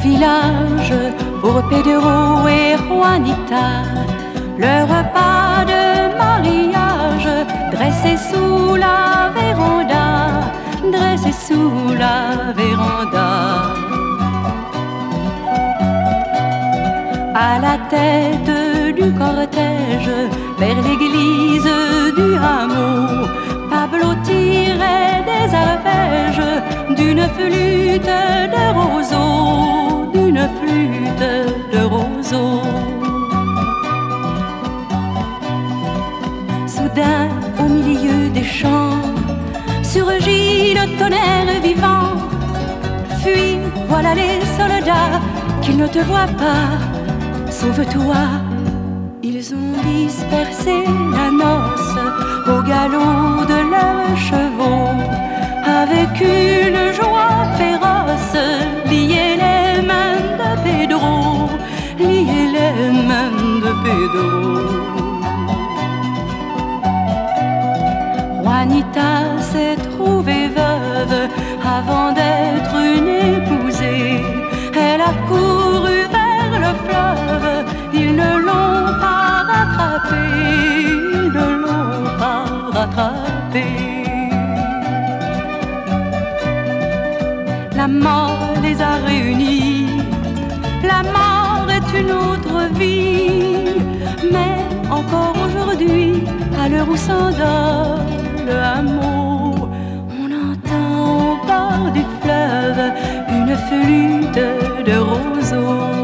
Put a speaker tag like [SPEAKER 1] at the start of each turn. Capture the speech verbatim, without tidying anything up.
[SPEAKER 1] village pour Pedro et Juanita, le repas de mariage dressé sous la véranda, dressé sous la véranda. À la tête du cortège vers l'église du hameau, Pablo tirait des arpèges d'une flûte de roseau, d'une flûte de roseau. Soudain, au milieu des champs, surgit le tonnerre vivant. Fuis, voilà les soldats, qu'ils ne te voient pas. Sauve-toi, ils ont dispersé la noce au galop de leurs chevaux. Avec une joie féroce, lier les mains de Pedro, lier les mains de Pedro. Juanita s'est trouvée veuve avant d'être une épousée. Elle a couru vers le fleuve, ils ne l'ont pas rattrapée, ils ne l'ont pas rattrapée. La mort les a réunis, la mort est une autre vie. Mais encore aujourd'hui, à l'heure où s'endort le hameau, on entend au bord du fleuve une flûte de roseau.